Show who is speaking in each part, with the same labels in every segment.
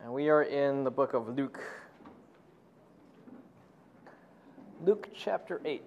Speaker 1: And we are in the book of Luke. Luke chapter 8.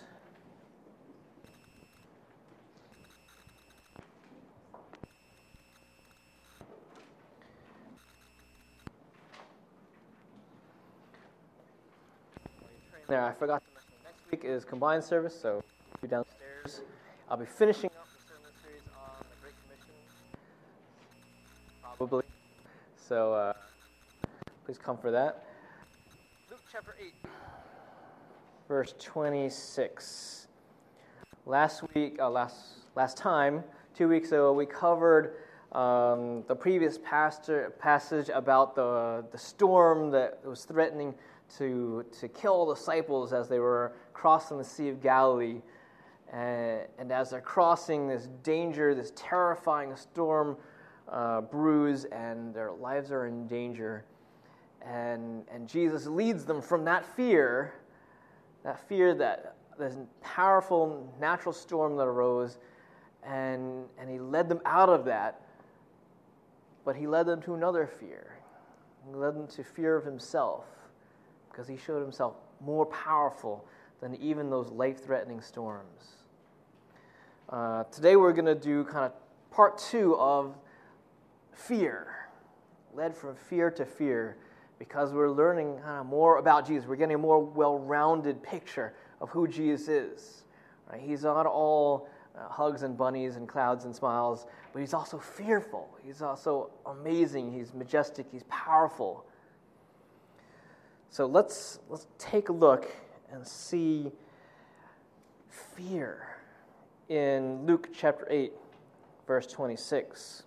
Speaker 1: There, I forgot to mention next week is combined service, so be downstairs. I'll be finishing up the sermon series on the Great Commission, probably. So please come for that. Luke chapter 8, verse 26. Last time, 2 weeks ago, we covered the previous passage about the storm that was threatening to kill the disciples as they were crossing the Sea of Galilee. And as they're crossing this danger, this terrifying storm brews, and their lives are in danger. And Jesus leads them from that fear that this powerful natural storm that arose, and he led them out of that. But he led them to another fear. He led them to fear of himself, because he showed himself more powerful than even those life-threatening storms. Today we're going to do kind of part 2 of fear, led from fear to fear, because we're learning kind of more about Jesus. We're getting a more well-rounded picture of who Jesus is. Right? He's not all hugs and bunnies and clouds and smiles, but he's also fearful. He's also amazing. He's majestic. He's powerful. So let's take a look and see fear in Luke chapter 8, verse 26.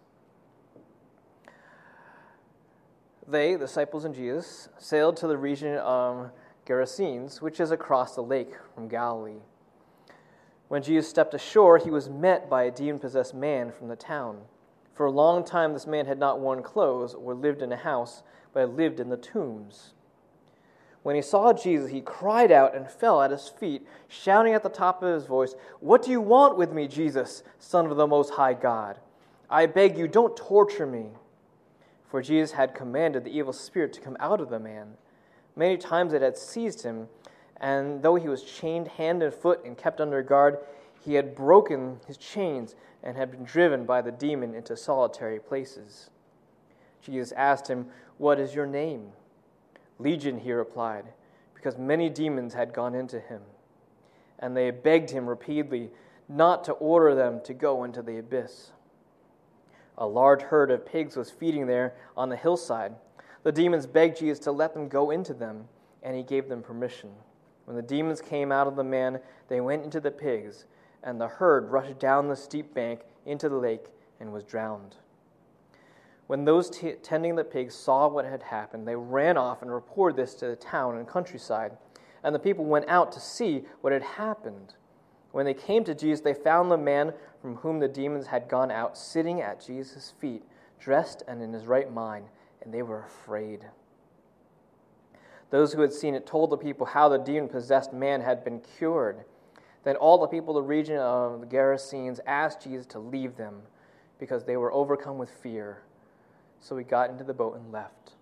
Speaker 1: They, the disciples and Jesus, sailed to the region of Gerasenes, which is across the lake from Galilee. When Jesus stepped ashore, he was met by a demon-possessed man from the town. For a long time this man had not worn clothes or lived in a house, but had lived in the tombs. When he saw Jesus, he cried out and fell at his feet, shouting at the top of his voice, "What do you want with me, Jesus, Son of the Most High God? I beg you, don't torture me." For Jesus had commanded the evil spirit to come out of the man. Many times it had seized him, and though he was chained hand and foot and kept under guard, he had broken his chains and had been driven by the demon into solitary places. Jesus asked him, "What is your name?" "Legion," he replied, because many demons had gone into him. And they begged him repeatedly not to order them to go into the abyss. A large herd of pigs was feeding there on the hillside. The demons begged Jesus to let them go into them, and he gave them permission. When the demons came out of the man, they went into the pigs, and the herd rushed down the steep bank into the lake and was drowned. When those tending the pigs saw what had happened, they ran off and reported this to the town and countryside, and the people went out to see what had happened. When they came to Jesus, they found the man from whom the demons had gone out sitting at Jesus' feet, dressed and in his right mind, and they were afraid. Those who had seen it told the people how the demon-possessed man had been cured. Then all the people of the region of the Gerasenes asked Jesus to leave them, because they were overcome with fear. So he got into the boat and left.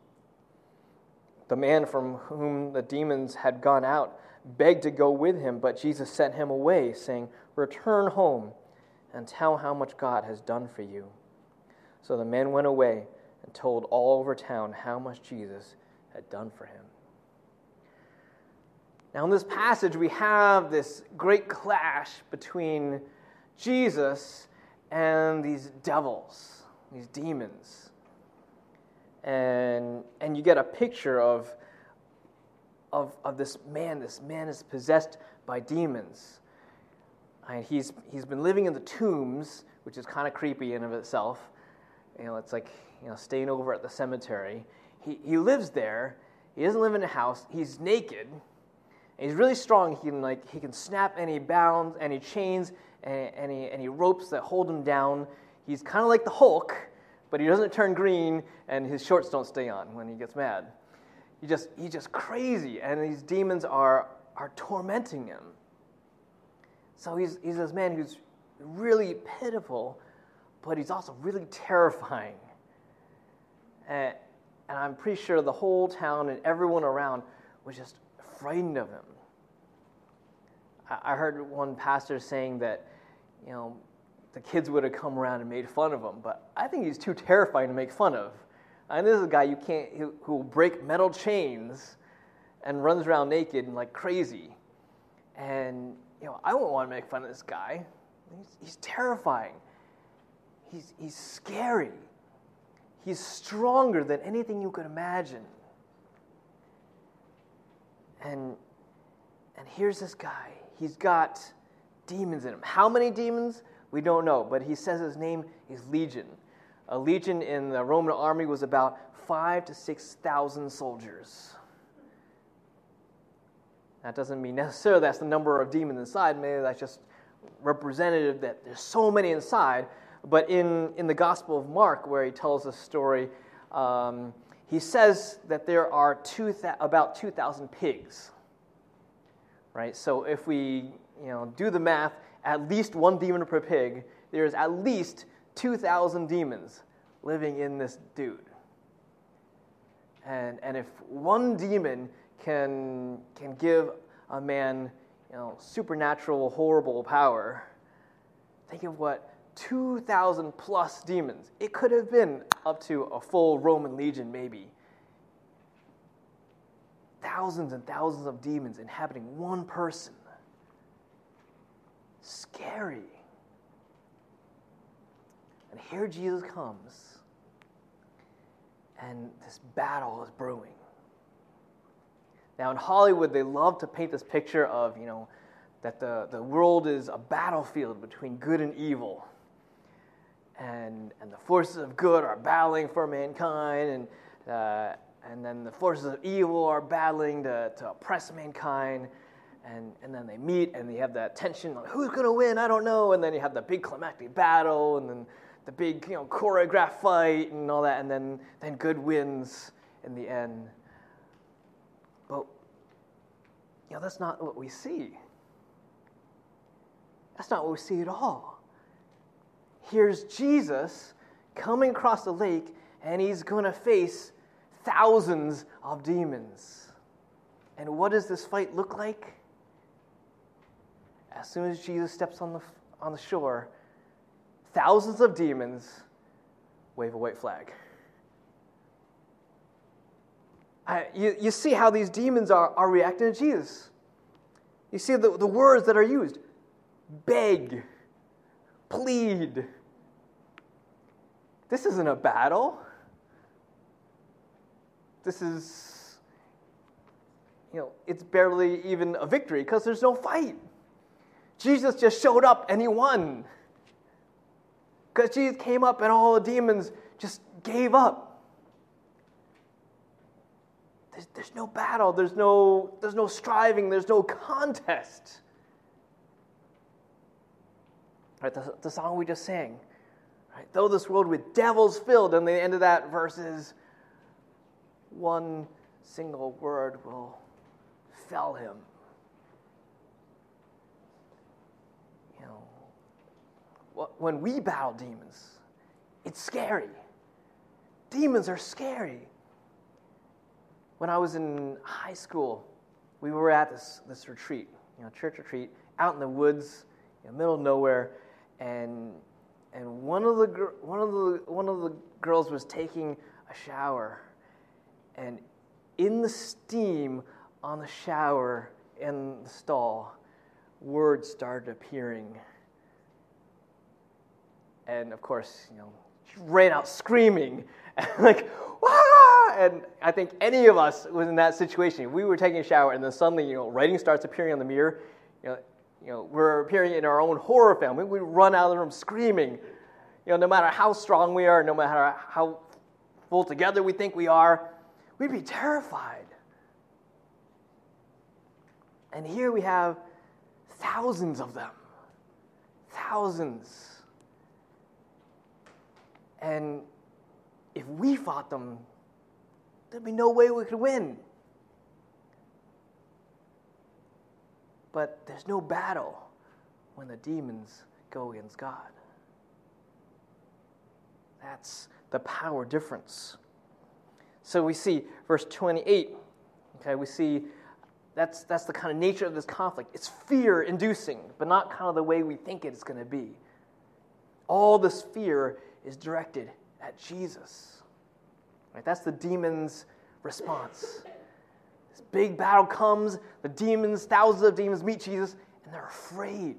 Speaker 1: The man from whom the demons had gone out begged to go with him, but Jesus sent him away, saying, "Return home and tell how much God has done for you." So the man went away and told all over town how much Jesus had done for him. Now in this passage, we have this great clash between Jesus and these devils, these demons. And you get a picture of this man. This man is possessed by demons. And he's been living in the tombs, which is kind of creepy in of itself. It's like staying over at the cemetery. He lives there. He doesn't live in a house. He's naked. And he's really strong. He can snap any bounds, any chains, any ropes that hold him down. He's kind of like the Hulk, but he doesn't turn green, and his shorts don't stay on when he gets mad. He's just crazy, and these demons are tormenting him. So he's this man who's really pitiful, but he's also really terrifying. And And I'm pretty sure the whole town and everyone around was just frightened of him. I heard one pastor saying that, the kids would have come around and made fun of him, but I think he's too terrifying to make fun of. And this is a guy who will break metal chains and runs around naked and like crazy. And I wouldn't want to make fun of this guy. He's terrifying. He's scary. He's stronger than anything you could imagine. And here's this guy. He's got demons in him. How many demons? We don't know, but he says his name is Legion. A legion in the Roman army was about 5,000 to 6,000 soldiers. That doesn't mean necessarily that's the number of demons inside. Maybe that's just representative that there's so many inside. But in the Gospel of Mark, where he tells the story, he says that there are about 2,000 pigs. Right? So if we do the math, at least one demon per pig, there's at least 2,000 demons living in this dude. And if one demon can give a man supernatural, horrible power, think of what 2,000 plus demons. It could have been up to a full Roman legion, maybe. Thousands and thousands of demons inhabiting one person. Scary. And here Jesus comes, and this battle is brewing. Now in Hollywood, they love to paint this picture of, that the world is a battlefield between good and evil. And the forces of good are battling for mankind, and then the forces of evil are battling to oppress mankind. And then they meet, and they have that tension, like, who's going to win? I don't know. And then you have the big climactic battle, and then the big choreographed fight and all that, and then good wins in the end. But that's not what we see. That's not what we see at all. Here's Jesus coming across the lake, and he's going to face thousands of demons. And what does this fight look like? As soon as Jesus steps on the shore, thousands of demons wave a white flag. You see how these demons are reacting to Jesus. You see the words that are used. Beg. Plead. This isn't a battle. This is, it's barely even a victory because there's no fight. Jesus just showed up and he won. Because Jesus came up and all the demons just gave up. There's no battle. There's no striving. There's no contest. Right, the song we just sang. Right, though this world with devils filled, and the end of that verse is, one single word will fell him. When we battle demons, it's scary. Demons are scary. When I was in high school, we were at this retreat, church retreat, out in the woods, middle of nowhere, and one of the girls was taking a shower, and in the steam on the shower in the stall, words started appearing. And of course, she ran out screaming, and like, "Wah!" And I think any of us was in that situation. We were taking a shower, and then suddenly, writing starts appearing on the mirror. We're appearing in our own horror film. We run out of the room screaming. No matter how strong we are, no matter how full together we think we are, we'd be terrified. And here we have thousands of them. Thousands. And if we fought them, there'd be no way we could win. But there's no battle when the demons go against God. That's the power difference. So we see verse 28. Okay, we see that's the kind of nature of this conflict. It's fear-inducing, but not kind of the way we think it's going to be. All this fear is directed at Jesus. Right? That's the demons' response. This big battle comes, the demons, thousands of demons meet Jesus, and they're afraid.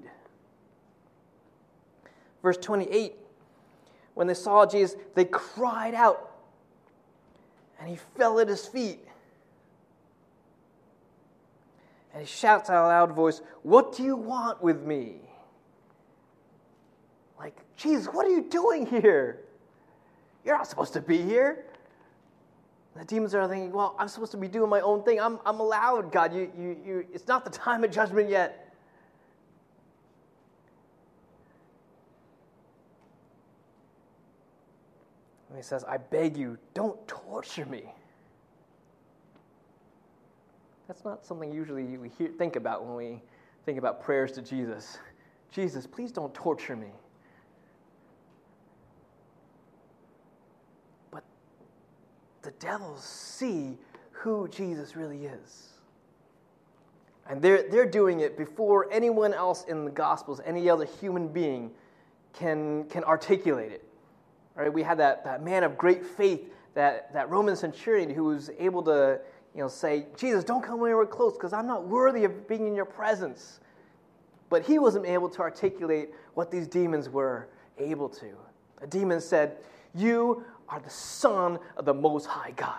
Speaker 1: Verse 28, when they saw Jesus, they cried out, and he fell at his feet. And he shouts out a loud voice, "What do you want with me?" Like, Jesus, what are you doing here? You're not supposed to be here. The demons are thinking, well, I'm supposed to be doing my own thing. I'm allowed, God. You. It's not the time of judgment yet. And he says, I beg you, don't torture me. That's not something usually we think about when we think about prayers to Jesus. Jesus, please don't torture me. But the devils see who Jesus really is. And they're doing it before anyone else in the Gospels, any other human being, can articulate it. Right? We had that man of great faith, that Roman centurion who was able to say, Jesus, don't come anywhere close because I'm not worthy of being in your presence. But he wasn't able to articulate what these demons were able to. A demon said, you are the Son of the Most High God.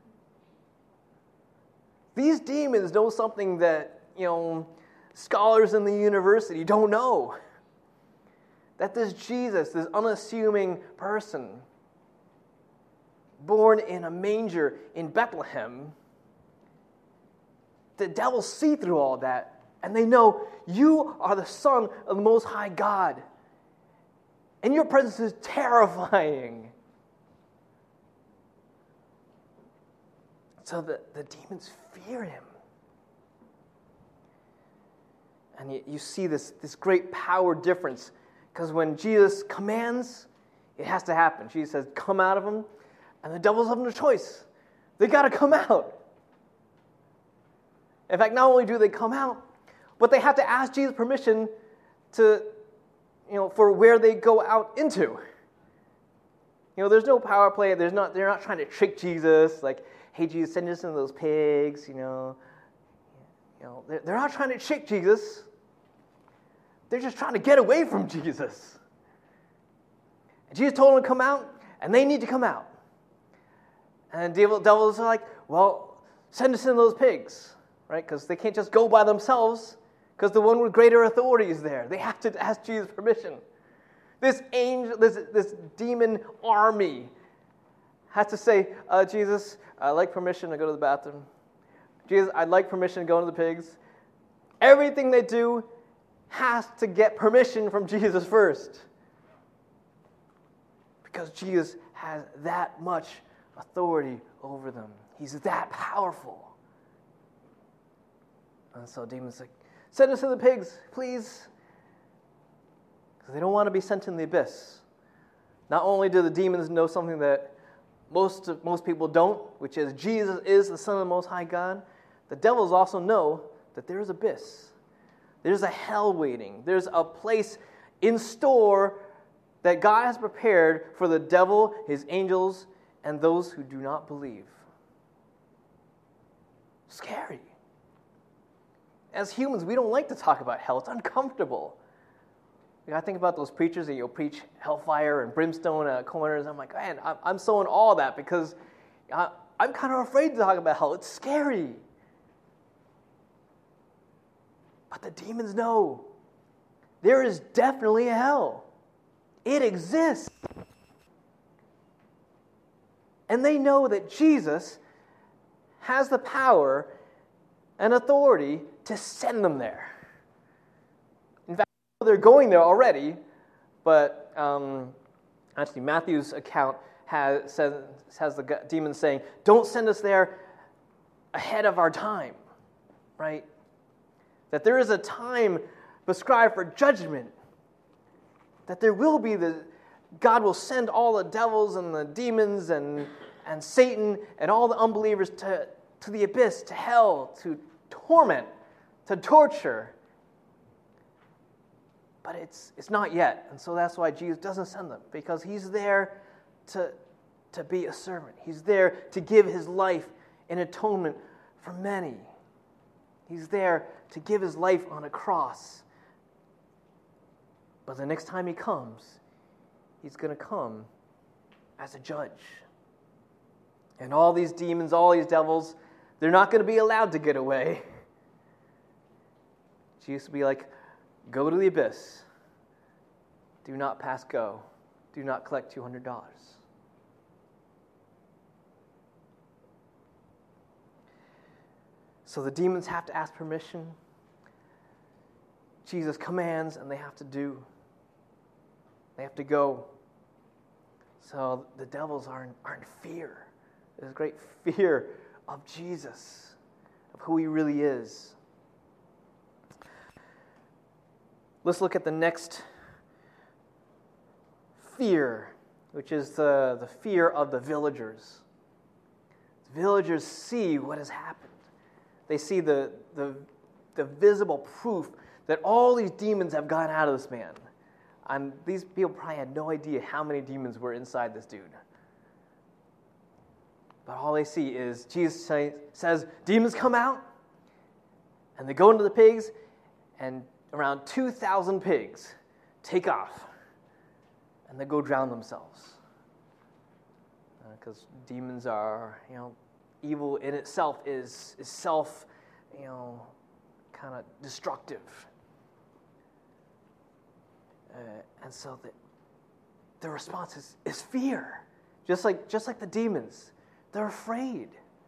Speaker 1: These demons know something that, scholars in the university don't know. That this Jesus, this unassuming person, born in a manger in Bethlehem, the devils see through all that, and they know you are the Son of the Most High God. And your presence is terrifying. So the demons fear him. And you see this great power difference, because when Jesus commands, it has to happen. Jesus says, come out of him, and the devils have no choice. They got to come out. In fact, not only do they come out, but they have to ask Jesus permission to, for where they go out into. There's no power play. They're not trying to trick Jesus, like, hey, Jesus, send us into those pigs, They're not trying to trick Jesus. They're just trying to get away from Jesus. And Jesus told them to come out, and they need to come out. And the devils are like, well, send us into those pigs, right? Because they can't just go by themselves, because the one with greater authority is there. They have to ask Jesus permission. This demon army has to say, Jesus, I'd like permission to go to the bathroom. Jesus, I'd like permission to go into the pigs. Everything they do has to get permission from Jesus first. Because Jesus has that much authority over them. He's that powerful. And so demons like, send us to the pigs, please. Because they don't want to be sent in the abyss. Not only do the demons know something that most people don't, which is Jesus is the Son of the Most High God, the devils also know that there is an abyss. There's a hell waiting. There's a place in store that God has prepared for the devil, his angels, and those who do not believe. Scary. As humans, we don't like to talk about hell. It's uncomfortable. I think about those preachers that preach hellfire and brimstone at corners. I'm like, man, I'm so in awe of that because I'm kind of afraid to talk about hell. It's scary. But the demons know there is definitely a hell. It exists. And they know that Jesus has the power and authority to send them there. In fact, they're going there already, but actually Matthew's account has the demons saying, don't send us there ahead of our time, right? That there is a time prescribed for judgment. That there will be God will send all the devils and the demons and and Satan and all the unbelievers to the abyss, to hell, to torment, to torture. But it's not yet. And so that's why Jesus doesn't send them, because he's there to be a servant. He's there to give his life in atonement for many. He's there to give his life on a cross. But the next time he comes, he's going to come as a judge. And all these demons, all these devils, they're not going to be allowed to get away. Jesus will be like, go to the abyss. Do not pass go. Do not collect $200. So the demons have to ask permission. Jesus commands, and they have to do. They have to go. So the devils are in fear. There's great fear of Jesus, of who he really is. Let's look at the next fear, which is the fear of the villagers. The villagers see what has happened. They see the visible proof that all these demons have gone out of this man. And these people probably had no idea how many demons were inside this dude. But all they see is Jesus says, demons come out, and they go into the pigs, and around 2,000 pigs take off, and they go drown themselves. Because demons are, evil in itself is self, kind of destructive. And so the response is fear. Just like the demons. They're afraid.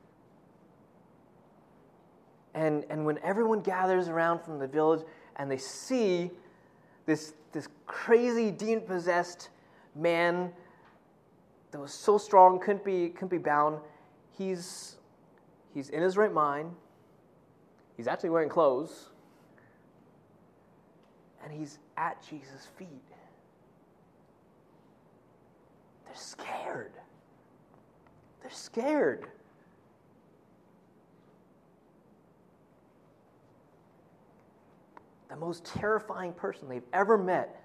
Speaker 1: And when everyone gathers around from the village and they see this crazy demon-possessed man that was so strong, couldn't be bound, he's in his right mind. He's actually wearing clothes. And he's at Jesus' feet. They're scared. They're scared. The most terrifying person they've ever met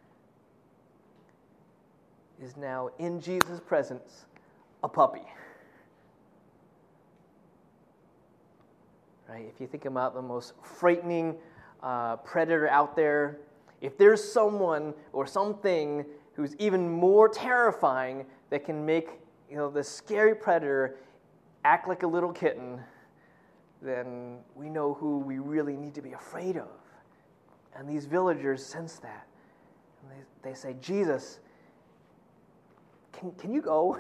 Speaker 1: is now in Jesus' presence, a puppy. Right? If you think about the most frightening predator out there, if there's someone or something who's even more terrifying that can make the scary predator act like a little kitten, then we know who we really need to be afraid of. And these villagers sense that. And they say, Jesus, can you go?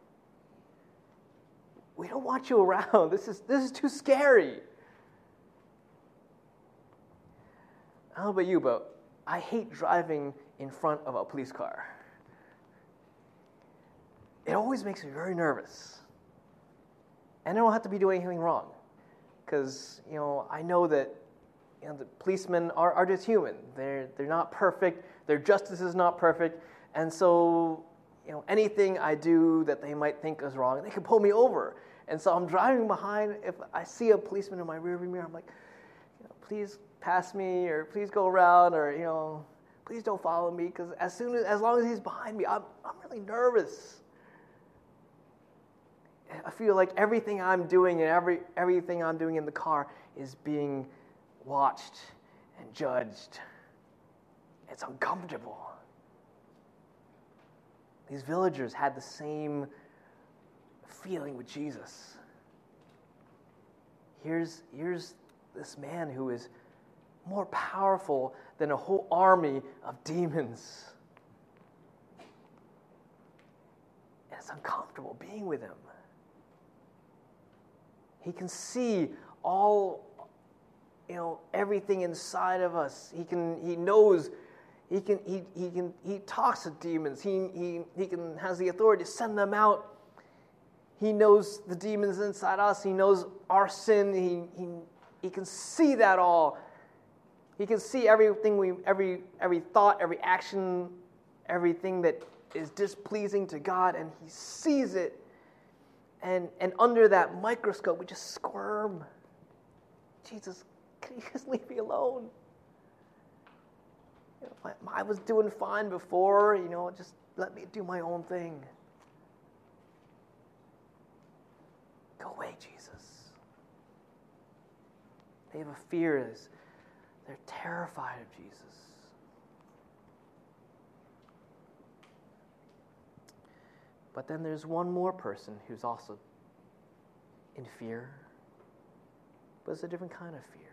Speaker 1: We don't want you around. This is too scary. I don't know about you, but I hate driving in front of a police car. It always makes me very nervous. And I don't have to be doing anything wrong. Because, I know that the policemen are just human. They're not perfect. Their justice is not perfect. And so, anything I do that they might think is wrong, they can pull me over. And so I'm driving behind. If I see a policeman in my rearview mirror, I'm like, please pass me, or please go around, or please don't follow me, because as long as he's behind me, I'm really nervous. I feel like everything I'm doing and everything I'm doing in the car is being watched and judged. It's uncomfortable. These villagers had the same feeling with Jesus. Here's this man who is more powerful than a whole army of demons. And it's uncomfortable being with him. He can see all, everything inside of us. He knows. He talks to demons. He has the authority to send them out. He knows the demons inside us. He knows our sin. He can see that all. He can see everything every thought, every action, everything that is displeasing to God, and he sees it. And under that microscope, we just squirm. Jesus, can you just leave me alone? I was doing fine before, just let me do my own thing. Go away, Jesus. They have a fear. They're terrified of Jesus. But then there's one more person who's also in fear, but it's a different kind of fear.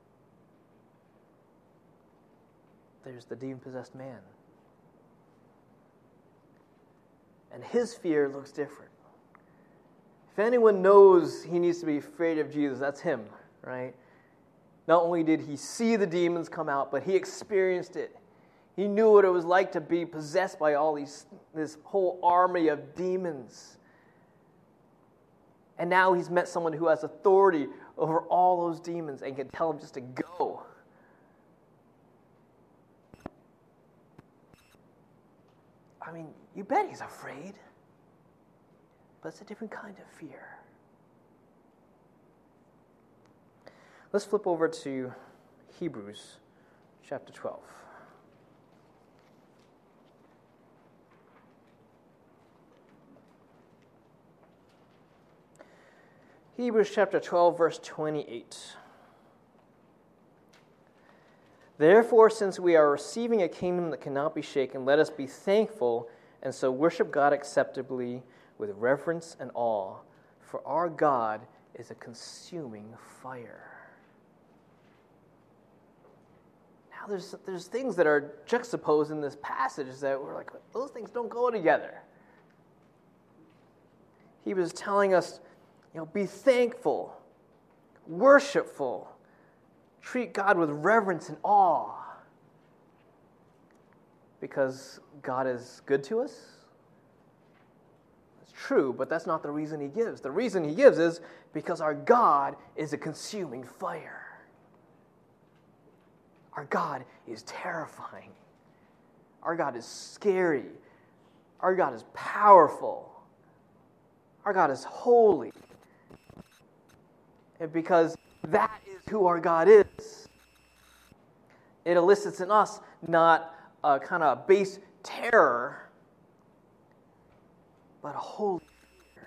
Speaker 1: There's the demon-possessed man. And his fear looks different. If anyone knows he needs to be afraid of Jesus, that's him, right? Not only did he see the demons come out, but he experienced it. He knew what it was like to be possessed by this whole army of demons. And now he's met someone who has authority over all those demons and can tell him just to go. I mean, you bet he's afraid. But it's a different kind of fear. Let's flip over to Hebrews chapter 12. Hebrews chapter 12, verse 28. Therefore, since we are receiving a kingdom that cannot be shaken, let us be thankful and so worship God acceptably with reverence and awe, for our God is a consuming fire. Now, there's things that are juxtaposed in this passage that we're like, those things don't go together. He was telling us, be thankful, worshipful, treat God with reverence and awe, because God is good to us. It's true, but that's not the reason he gives. The reason he gives is because our God is a consuming fire. Our God is terrifying. Our God is scary. Our God is powerful. Our God is holy. And because that is who our God is, it elicits in us not a kind of base terror, but a holy fear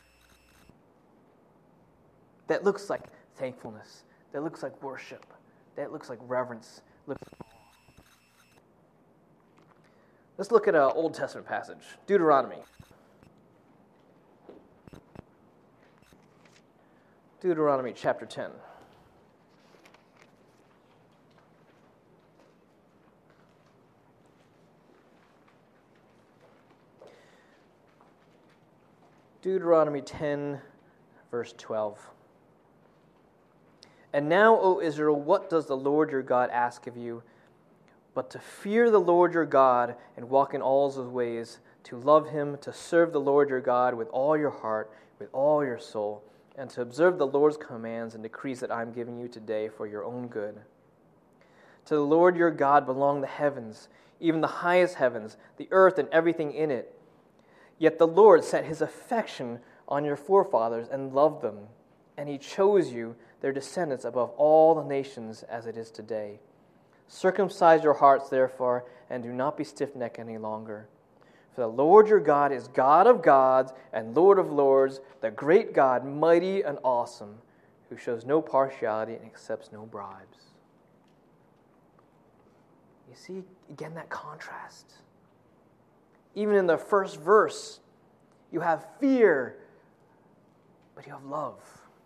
Speaker 1: that looks like thankfulness, that looks like worship, that looks like reverence. Let's look at an Old Testament passage, Deuteronomy. Deuteronomy chapter 10. Deuteronomy 10, verse 12. And now, O Israel, what does the Lord your God ask of you? But to fear the Lord your God and walk in all his ways, to love him, to serve the Lord your God with all your heart, with all your soul, and to observe the Lord's commands and decrees that I am giving you today for your own good. To the Lord your God belong the heavens, even the highest heavens, the earth and everything in it. Yet the Lord set his affection on your forefathers and loved them, and he chose you, their descendants, above all the nations as it is today. Circumcise your hearts, therefore, and do not be stiff-necked any longer. For the Lord your God is God of gods and Lord of lords, the great God, mighty and awesome, who shows no partiality and accepts no bribes. You see, again, that contrast. Even in the first verse, you have fear, but you have love.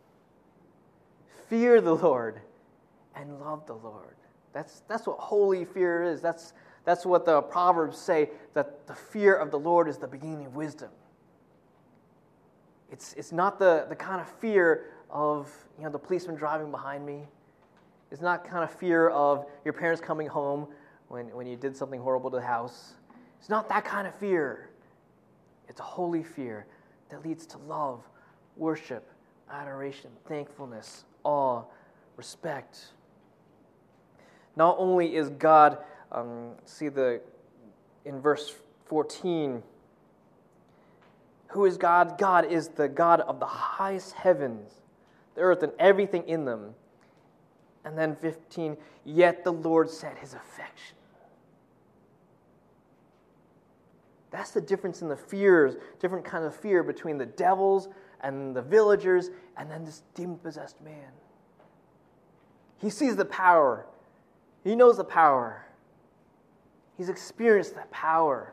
Speaker 1: Fear the Lord and love the Lord. That's what holy fear is. That's what the Proverbs say, that the fear of the Lord is the beginning of wisdom. It's not the kind of fear of the policeman driving behind me. It's not kind of fear of your parents coming home when you did something horrible to the house. It's not that kind of fear. It's a holy fear that leads to love, worship, adoration, thankfulness, awe, respect. Not only is God, in verse 14, Who is God? God is the God of the highest heavens, the earth, and everything in them. And then 15, yet the Lord set his affection. That's the difference in the fears, different kind of fear between the devils and the villagers and then this demon-possessed man. He sees the power. He knows the power. He's experienced that power.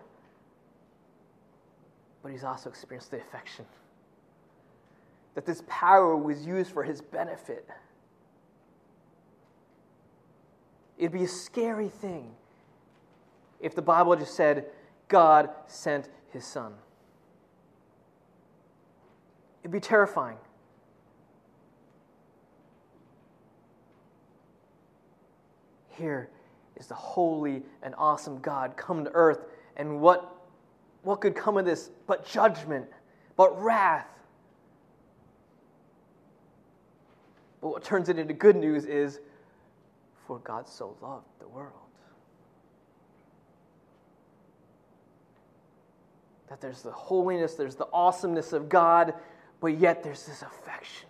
Speaker 1: But he's also experienced the affection. That this power was used for his benefit. It'd be a scary thing if the Bible just said, God sent his Son. It'd be terrifying. Here is the holy and awesome God come to earth, and what could come of this but judgment, but wrath? But what turns it into good news is, for God so loved the world. That there's the holiness, there's the awesomeness of God, but yet there's this affection.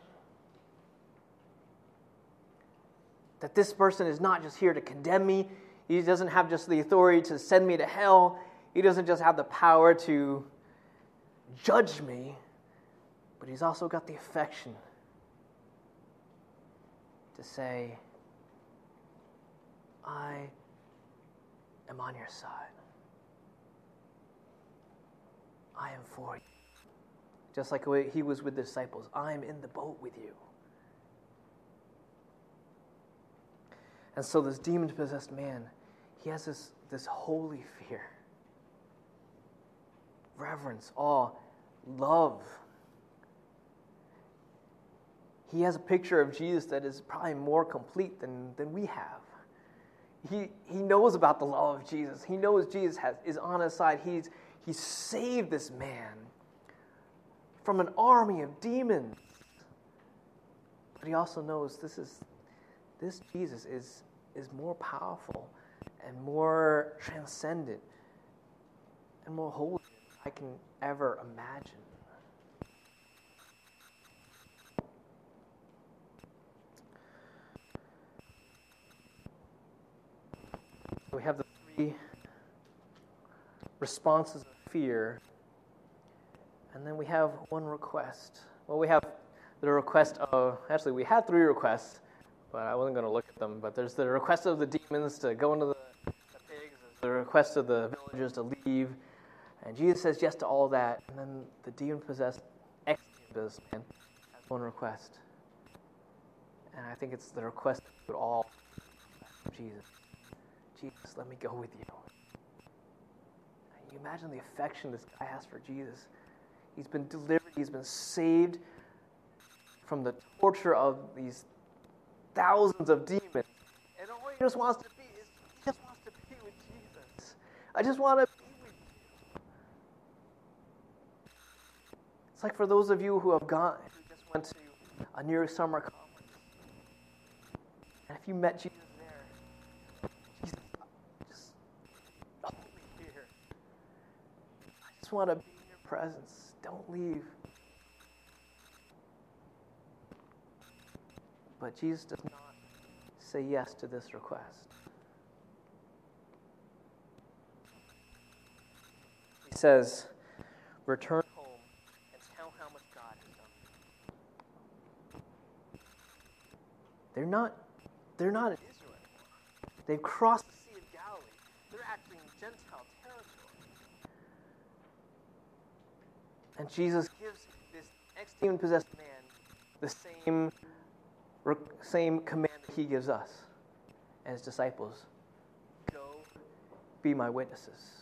Speaker 1: That this person is not just here to condemn me. He doesn't have just the authority to send me to hell. He doesn't just have the power to judge me, but he's also got the affection to say, I am on your side. I am for you. Just like the way he was with the disciples. I am in the boat with you. And so this demon-possessed man, he has this holy fear. Reverence, awe, love. He has a picture of Jesus that is probably more complete than we have. He knows about the love of Jesus. He knows Jesus is on his side. He saved this man from an army of demons. But he also knows this Jesus is more powerful and more transcendent and more holy than I can ever imagine. We have the three responses of fear, and then we have one request. Well, we have the request of, actually we had three requests, but I wasn't going to look at them, but there's the request of the demons to go into the pigs, there's the request of the villagers to leave, and Jesus says yes to all that, and then the demon-possessed, ex-demon-possessed man has one request. And I think it's the request that we would all ask Jesus. Jesus, let me go with you. Can you imagine the affection this guy has for Jesus? He's been delivered, he's been saved from the torture of these thousands of demons. And all he just wants to be is, he just wants to be with Jesus. I just want to be with you. It's like for those of you who just went to a New York summer conference. And if you met Jesus there, Jesus, just hold me here. I just want to be in your presence. Don't leave. But Jesus does not say yes to this request. He says, return home and tell how much God has done. They're not in Israel anymore. They've crossed the Sea of Galilee. They're actually in Gentile territory. And Jesus gives this ex-demon-possessed man the same command that he gives us and his disciples. Go be my witnesses.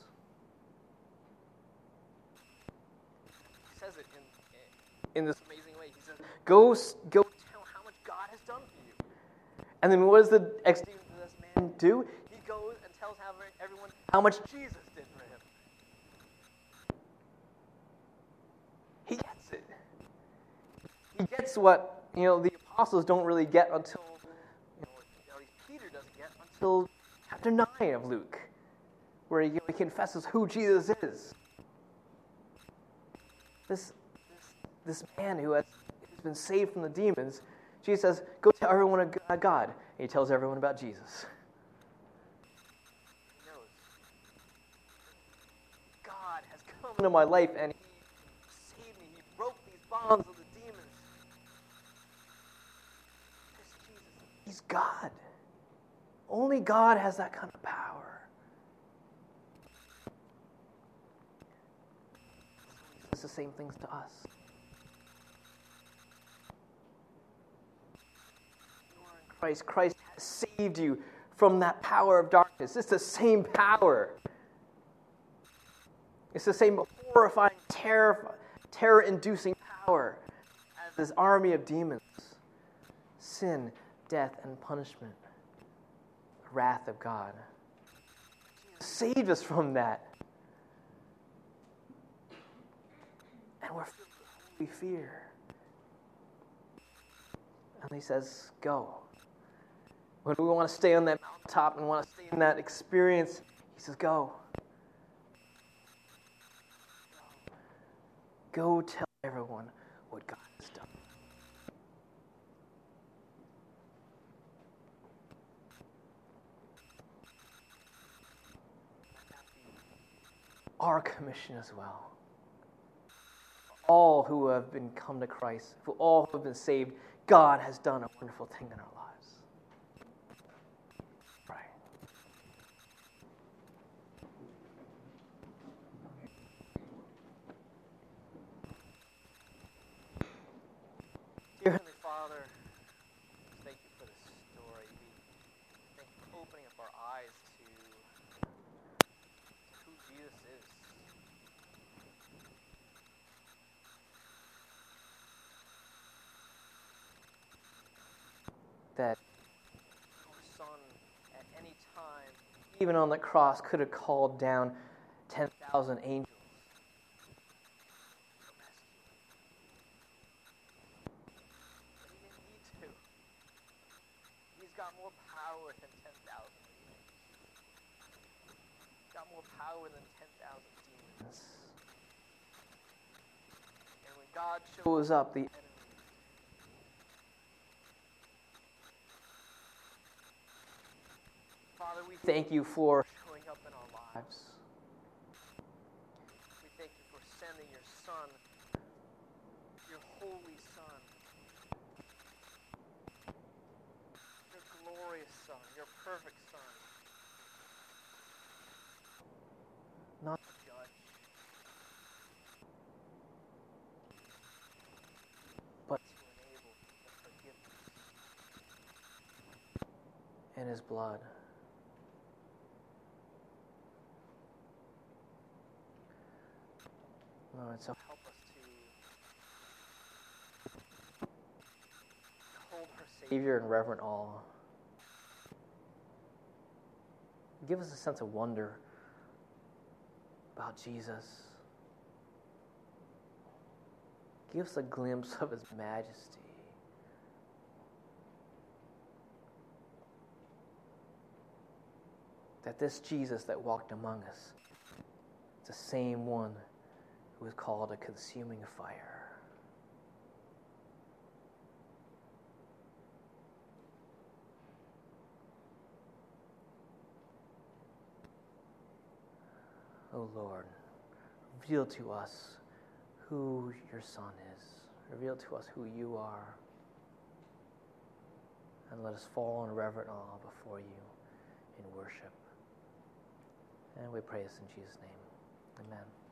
Speaker 1: He says it in this amazing way. He says, go tell how much God has done for you. And then what does the ex-demon-possessed man do? He goes and tells everyone how much Jesus did for him. He gets it. He gets what, the apostles don't really get until, at least Peter doesn't get until chapter 9 of Luke, where he confesses who Jesus is. This man who's been saved from the demons, Jesus says, go tell everyone about God. And he tells everyone about Jesus. He knows God has come into my life and he saved me. He broke these bonds of the demons. This Jesus, he's God. Only God has that kind of power. He says the same things to us. Christ has saved you from that power of darkness. It's the same power. It's the same horrifying, terror-inducing power as this army of demons. Sin, death, and punishment. The wrath of God. Jesus saved us from that. And we're filled with holy fear. And he says, go. When we want to stay on that mountaintop and want to stay in that experience, he says, go. Go tell everyone what God has done. Our commission as well. All who have been come to Christ, for all who have been saved, God has done a wonderful thing in our lives. Dear Heavenly Father, thank you for this story. Thank you for opening up our eyes to who Jesus is. That your Son, at any time, even on the cross, could have called down 10,000 angels. More power than 10,000 demons. Got more power than 10,000 demons. And when God shows up, the enemy. Father, we thank you for showing up in our lives. We thank you for sending your Son, your holy Son. Glorious Son, your perfect Son. Not to judge, but to enable the forgiveness in his blood. Lord, so help us to hold our Savior in reverent awe. Give us a sense of wonder about Jesus. Give us a glimpse of his majesty. That this Jesus that walked among us is the same one who is called a consuming fire. Oh Lord, reveal to us who your Son is. Reveal to us who you are. And let us fall in reverent awe before you in worship. And we pray this in Jesus' name. Amen.